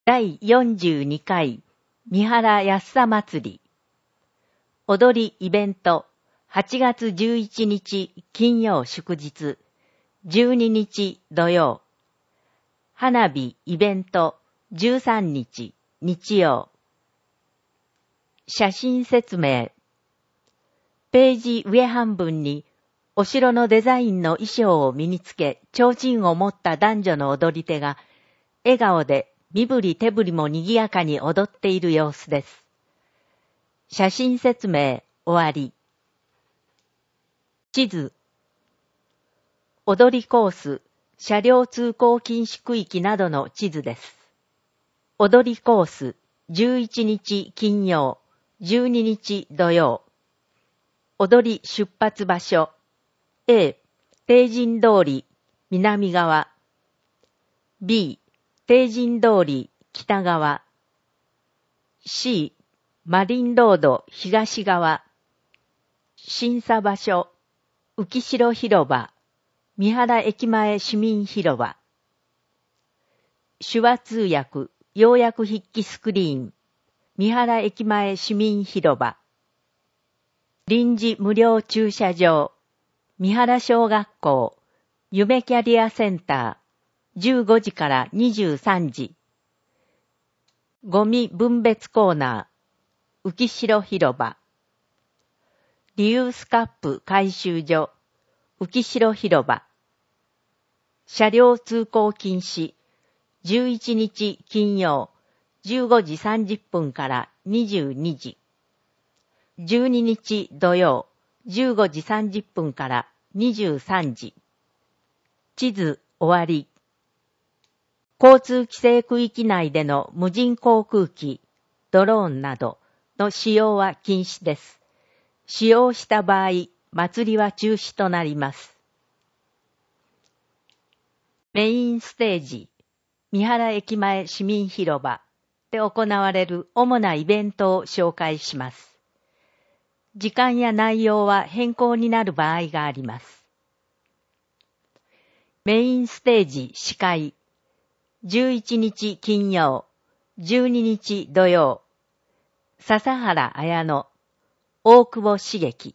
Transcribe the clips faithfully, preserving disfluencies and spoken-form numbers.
だいよんじゅうにかい三原安さ祭り。踊りイベントはちがつじゅういちにち金曜祝日、じゅうににち土曜。花火イベントじゅうさんにち日曜。写真説明。ページ上半分にお城のデザインの衣装を身につけ、提灯を持った男女の踊り手が笑顔で身振り手振りも賑やかに踊っている様子です。写真説明終わり。地図。踊りコース、車両通行禁止区域などの地図です。踊りコース、じゅういちにち金曜、じゅうににち土曜。踊り出発場所。A、帝神通り、南側。B、帝神通り、北側。C、マリンロード、東側。審査場所、浮城広場、三原駅前市民広場。手話通訳、要約筆記スクリーン、三原駅前市民広場。臨時無料駐車場、三原小学校、夢キャリアセンター、じゅうごじからにじゅうさんじ。ゴミ分別コーナー、浮城広場。リユースカップ回収所、浮城広場。車両通行禁止、じゅういちにち金曜、じゅうごじさんじゅっぷんからにじゅうにじ。じゅうににち土曜、じゅうごじさんじゅっぷんからにじゅうさんじ。地図終わり。交通規制区域内での無人航空機、ドローンなどの使用は禁止です。使用した場合、祭りは中止となります。メインステージ、三原駅前市民広場で行われる主なイベントを紹介します。時間や内容は変更になる場合があります。メインステージ司会、じゅういちにち金曜、じゅうににち土曜、笹原綾乃、大久保茂樹。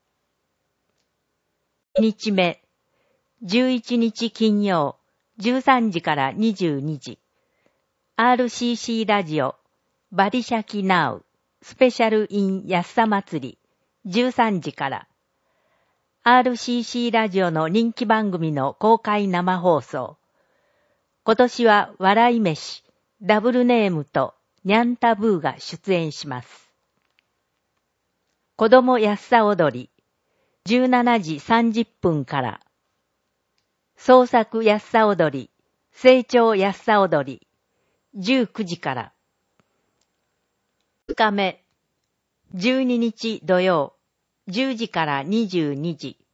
日目、じゅういちにち金曜、じゅうさんじからにじゅうにじ。アールシーシー ラジオ、バリシャキナウ、スペシャルイン安さ祭り、じゅうさんじから。アールシーシー ラジオの人気番組の公開生放送。今年は笑い飯、ダブルネームとニャンタブーが出演します。子供安さ踊り、じゅうしちじさんじゅっぷんから。創作安さ踊り、成長安さ踊り、じゅうくじから。ふつかめ、じゅうににち土曜、じゅうじからにじゅうにじ。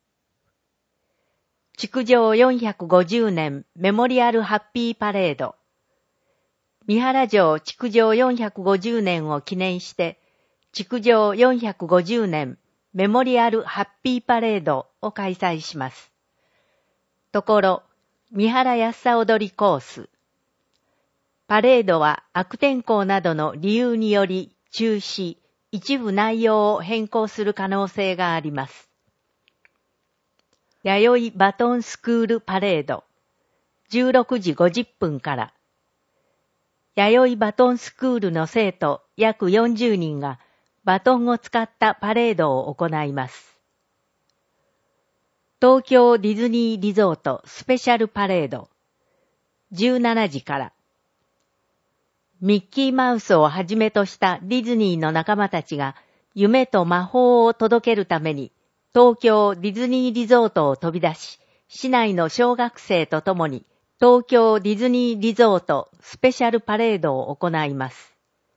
築城よんひゃくごじゅうねんメモリアルハッピーパレード。三原城築城よんひゃくごじゅうねんを記念して、築城よんひゃくごじゅうねんメモリアルハッピーパレードを開催します。ところ、三原安さ踊りコース。パレードは悪天候などの理由により中止、一部内容を変更する可能性があります。弥生バトンスクールパレード、じゅうろくじごじゅっぷんから。弥生バトンスクールの生徒約よんじゅうにんがバトンを使ったパレードを行います。東京ディズニーリゾートスペシャルパレード、じゅうしちじから。ミッキーマウスをはじめとしたディズニーの仲間たちが夢と魔法を届けるために東京ディズニーリゾートを飛び出し、市内の小学生と共に東京ディズニーリゾートスペシャルパレードを行います。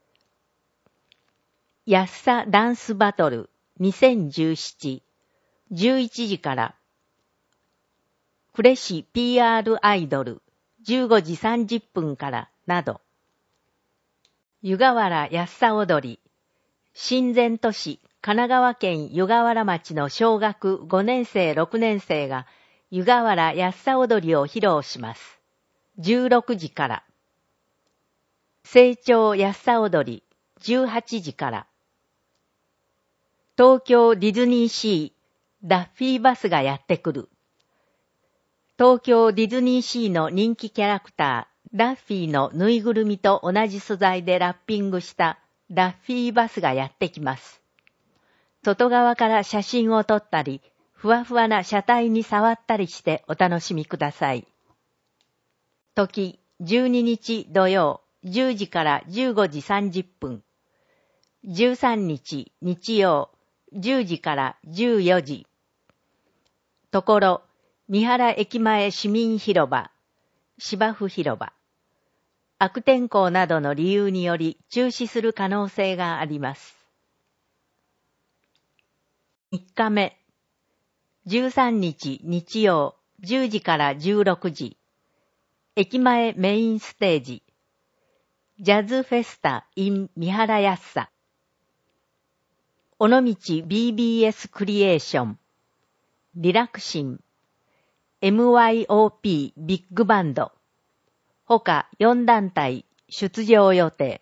安さダンスバトルにせんじゅうなな、じゅういちじから。呉市 ピーアール アイドルじゅうごじさんじゅっぷんからなど。湯河原安さ踊り、親善都市神奈川県湯河原町の小学ごねんせいろくねんせいが湯河原安さ踊りを披露します。じゅうろくじから。 成長安さ踊りじゅうはちじから。東京ディズニーシーダッフィーバスがやってくる。東京ディズニーシーの人気キャラクターダッフィーのぬいぐるみと同じ素材でラッピングしたダッフィーバスがやってきます。外側から写真を撮ったり、ふわふわな車体に触ったりしてお楽しみください。時、じゅうににち土曜、じゅうじからじゅうごじさんじゅっぷん。じゅうさんにち日曜、じゅうじからじゅうよじ。ところ、三原駅前市民広場、芝生広場。悪天候などの理由により中止する可能性があります。みっかめ、じゅうさんにち日曜、じゅうじからじゅうろくじ。駅前メインステージ、ジャズフェスタ in 三原やっさ。尾道 ビービーエス クリエーション、リラクシン、エムワイオーピー ビッグバンド、他よんだんたい出場予定。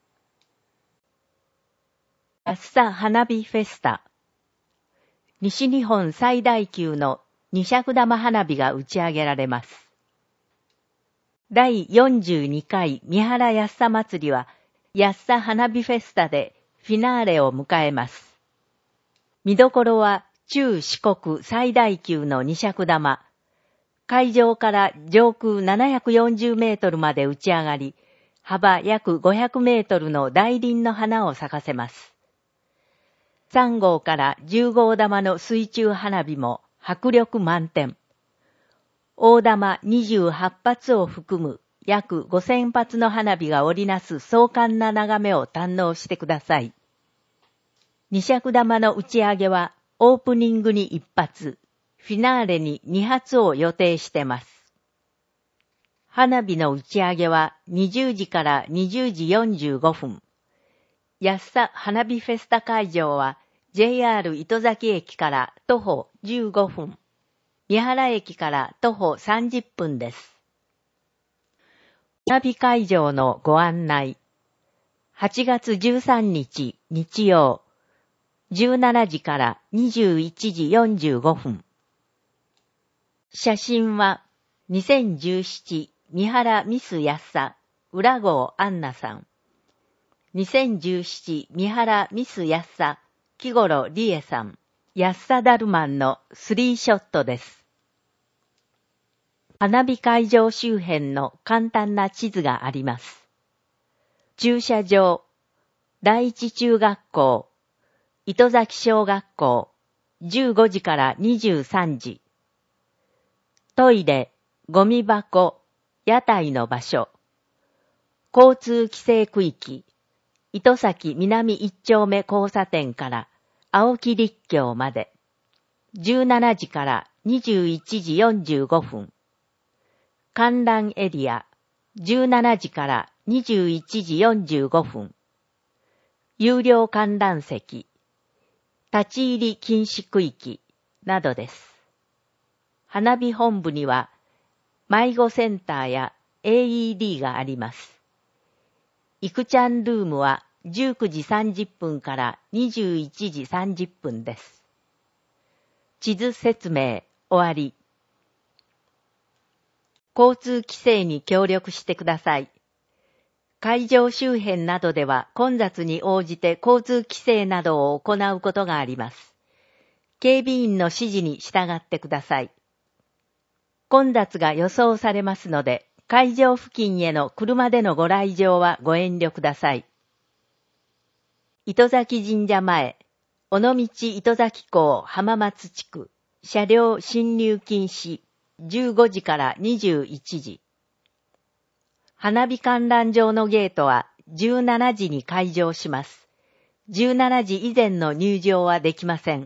やっさ花火フェスタ。西日本最大級の二尺玉花火が打ち上げられます。だいよんじゅうにかい三原やっさ祭りは、やっさ花火フェスタでフィナーレを迎えます。見どころは中四国最大級の二尺玉。会場から上空ななひゃくよんじゅうメートルまで打ち上がり、幅約ごひゃくメートルの大輪の花を咲かせます。さんごうからじゅうごう玉の水中花火も迫力満点。大玉にじゅうはっぱつを含む約ごせんぱつの花火が織りなす壮観な眺めを堪能してください。二尺玉の打ち上げはオープニングにいっぱつ、フィナーレににはつを予定してます。花火の打ち上げはにじゅうじからにじゅうじよんじゅうごふん。やっさ花火フェスタ会場は ジェイアール 糸崎駅から徒歩じゅうごふん。三原駅から徒歩さんじゅっぷんです。花火会場のご案内。はちがつじゅうさんにち日曜、じゅうしちじからにじゅういちじよんじゅうごふん。写真はにせんじゅうなな三原ミスやっさ浦郷アンナさん。にせんじゅうなな三原ミスやっさ木頃理恵さん。やっさだるまんのスリーショットです。花火会場周辺の簡単な地図があります。駐車場、第一中学校、糸崎小学校、じゅうごじからにじゅうさんじ。トイレ、ゴミ箱、屋台の場所。交通規制区域、糸崎南一丁目交差点から青木立教まで。じゅうしちじからにじゅういちじよんじゅうごふん。観覧エリア、じゅうしちじからにじゅういちじよんじゅうごふん。有料観覧席、立ち入り禁止区域などです。花火本部には迷子センターや エーイーディー があります。いくちゃんルームはじゅうくじさんじゅっぷんからにじゅういちじさんじゅっぷんです。地図説明終わり。交通規制に協力してください。会場周辺などでは混雑に応じて交通規制などを行うことがあります。警備員の指示に従ってください。混雑が予想されますので、会場付近への車でのご来場はご遠慮ください。糸崎神社前、尾道糸崎港浜松地区、車両進入禁止、じゅうごじからにじゅういちじ。花火観覧場のゲートはじゅうしちじに開場します。じゅうしちじ以前の入場はできません。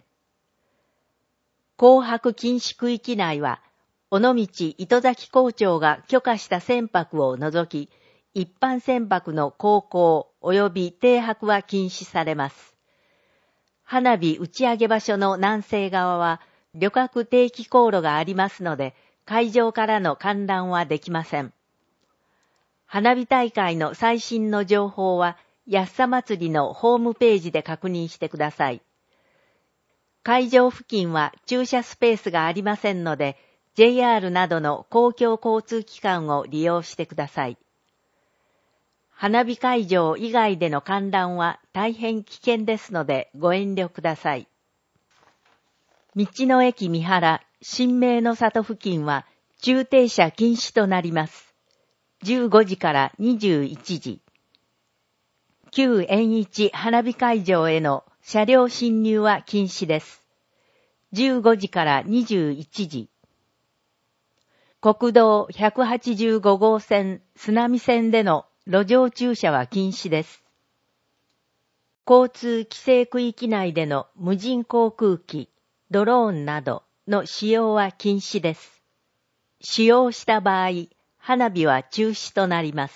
紅白禁止区域内は、尾道糸崎港長が許可した船舶を除き、一般船舶の航行及び停泊は禁止されます。花火打ち上げ場所の南西側は、旅客定期航路がありますので、会場からの観覧はできません。 花火大会の最新の情報は安さ祭りのホームページで確認してください。会場付近は駐車スペースがありませんので、ジェイアール などの公共交通機関を利用してください。花火会場以外での観覧は大変危険ですのでご遠慮ください。道の駅三原、新明の里付近は駐停車禁止となります。じゅうごじからにじゅういちじ。旧円一花火会場への車両進入は禁止です。じゅうごじからにじゅういちじ。国道ひゃくはちじゅうご号線須波線での路上駐車は禁止です。交通規制区域内での無人航空機、ドローンなどの使用は禁止です。使用した場合、花火は中止となります。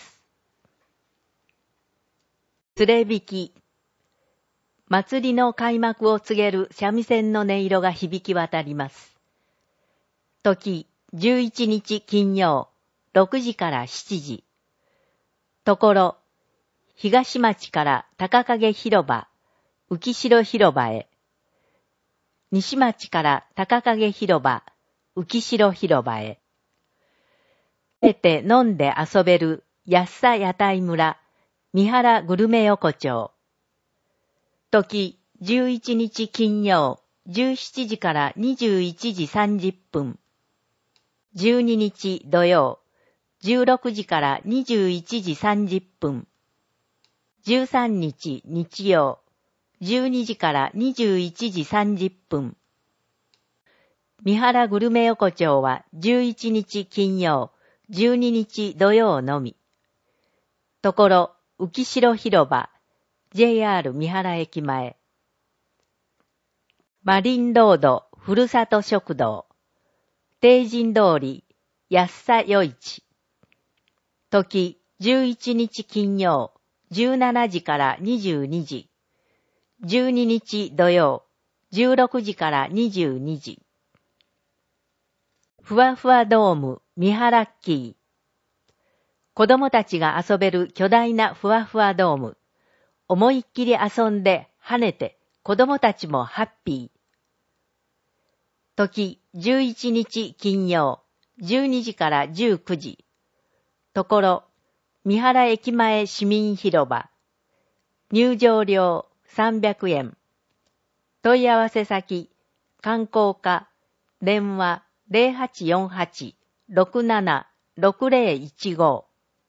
連れ引き。祭りの開幕を告げる三味線の音色が響き渡ります。時、じゅういちにち金曜、ろくじからしちじ。ところ、東町から高影広場、浮城広場へ。西町から高影広場、浮城広場へ。食べて飲んで遊べる安さ屋台村、三原グルメ横丁。時、じゅういちにち金曜、じゅうしちじからにじゅういちじさんじゅっぷん。じゅうににち土曜、じゅうろくじからにじゅういちじさんじゅっぷん。じゅうさんにち日曜、じゅうにじからにじゅういちじさんじゅっぷん。三原グルメ横丁はじゅういちにち金曜、じゅうににち土曜のみ。ところ、浮城広場、ジェイアール 三原駅前。マリンロード、ふるさと食堂。定人通り、安さ夜市。時、じゅういちにち金曜、じゅうしちじからにじゅうにじ。じゅうににち土曜、じゅうろくじからにじゅうにじ。ふわふわドーム、三原ッキー。子供たちが遊べる巨大なふわふわドーム。思いっきり遊んで跳ねて子供たちもハッピー。時、じゅういちにち金曜、じゅうにじからじゅうくじ。ところ、三原駅前市民広場。入場料さんびゃくえん。問い合わせ先、観光課、電話 ゼロはちよんはち ろくなな ろくゼロいちご。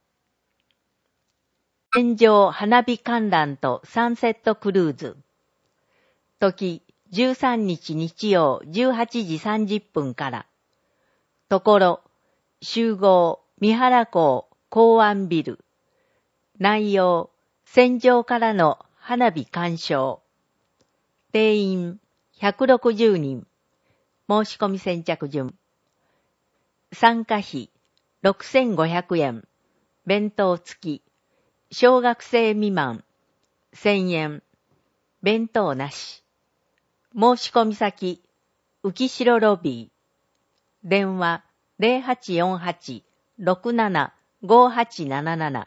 天上花火観覧とサンセットクルーズ。時、じゅうさんにち日曜じゅうはちじさんじゅっぷんから。ところ、集合三原港港湾ビル。内容、船上からの花火鑑賞。定員ひゃくろくじゅうにん。申し込み先着順。参加費ろくせんごひゃくえん。弁当付き。小学生未満せんえん。弁当なし。申し込み先、浮城ロビー。電話 ゼロはちよんはち ろくなな ごはちなななな。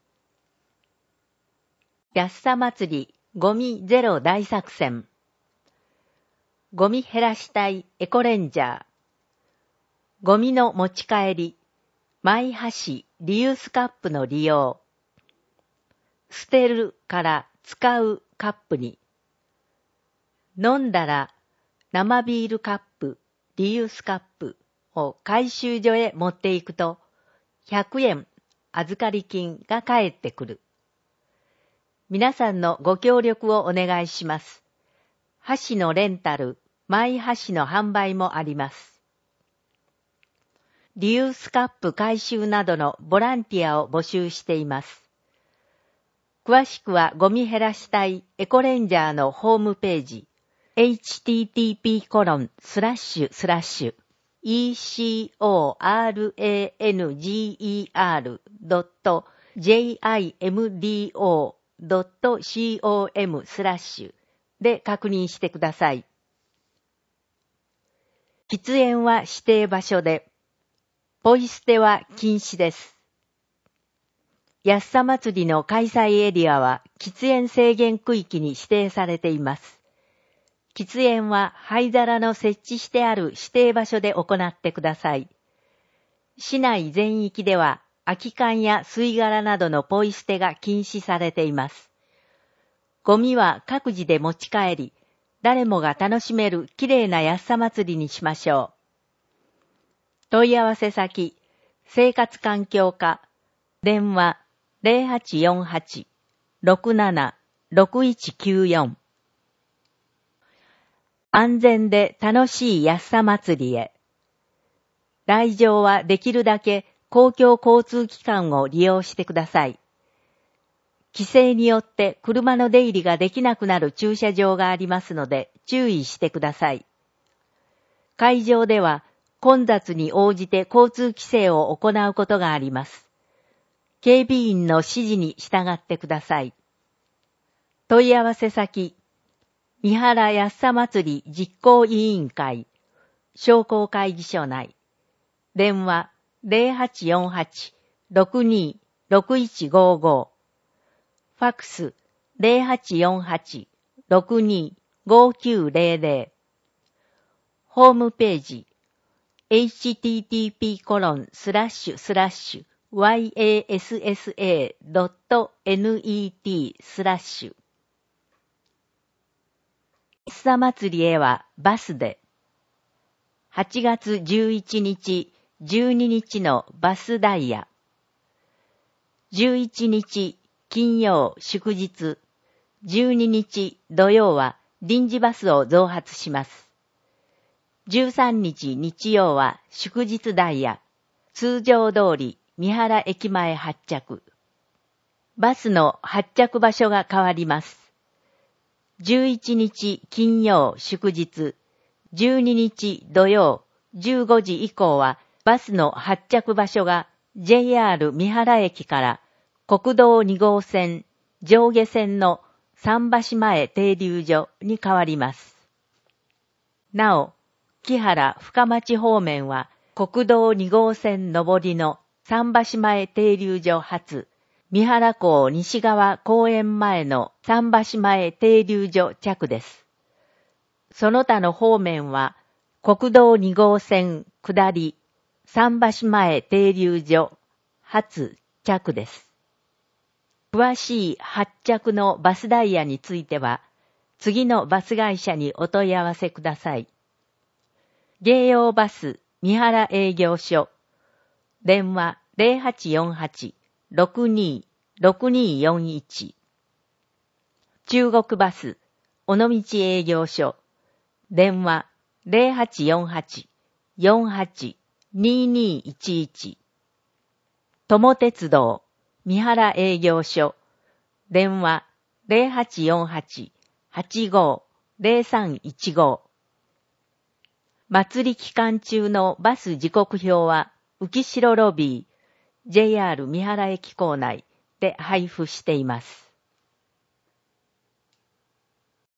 安さ祭りゴミゼロ大作戦。ゴミ減らしたいエコレンジャー。ゴミの持ち帰り、マイ箸リユースカップの利用。捨てるから使うカップに。飲んだら生ビールカップ、リユースカップを回収所へ持っていくとひゃくえん預かり金が返ってくる。皆さんのご協力をお願いします。箸のレンタル、マイ箸の販売もあります。リユースカップ回収などのボランティアを募集しています。詳しくはゴミ減らしたいエコレンジャーのホームページ エイチティーティーピーコロンスラッシュスラッシュイーシーオーアールエーエヌジーイーアールドットジェイアイエムディーオードットコム スラッシュで確認してください。喫煙は指定場所で、ポイ捨ては禁止です。 安さ祭りの開催エリアは喫煙制限区域に指定されています。喫煙は灰皿の設置してある指定場所で行ってください。市内全域では空き缶や吸い殻などのポイ捨てが禁止されています。ゴミは各自で持ち帰り、誰もが楽しめるきれいな安さ祭りにしましょう。問い合わせ先、生活環境課、電話 ゼロはちよんはち ろくなな ろくいちきゅうよん。安全で楽しい安さ祭りへ。来場はできるだけ公共交通機関を利用してください。規制によって車の出入りができなくなる駐車場がありますので注意してください。会場では混雑に応じて交通規制を行うことがあります。警備員の指示に従ってください。問い合わせ先、三原安さ祭り実行委員会、商工会議所内。電話 ゼロはちよんはち ろくに ろくいちごご。ファックス ゼロはちよんはち ろくに ごきゅうゼロゼロ。ホームページ エイチティーティーピーコロンスラッシュスラッシュワイエーエスエスエードットネット スラッシュ。安さ祭りへはバスで。はちがつじゅういちにち、じゅうににちのバスダイヤ。じゅういちにち金曜祝日、じゅうににち土曜は臨時バスを増発します。じゅうさんにち日曜は祝日ダイヤ、通常通り三原駅前発着。バスの発着場所が変わります。じゅういちにち金曜祝日、じゅうににち土曜じゅうごじ以降はバスの発着場所が ジェイアール 三原駅から国道にごうせん上下線の桟橋前停留所に変わります。なお、木原深町方面は国道にごうせん上りの桟橋前停留所発、三原港西側公園前の桟橋前停留所着です。その他の方面は国道にごうせん下り桟橋前停留所発着です。詳しい発着のバスダイヤについては次のバス会社にお問い合わせください。芸用バス三原営業所、電話 ゼロはちよんはち ろくに ろくによんいち。中国バス尾道営業所、電話 ゼロはちよんはち よんはち ににいちいち。友鉄道三原営業所、電話 ゼロはちよんはち はちご ゼロさんいちご。祭り期間中のバス時刻表は浮城ロビー、ジェイアール 三原駅構内で配布しています。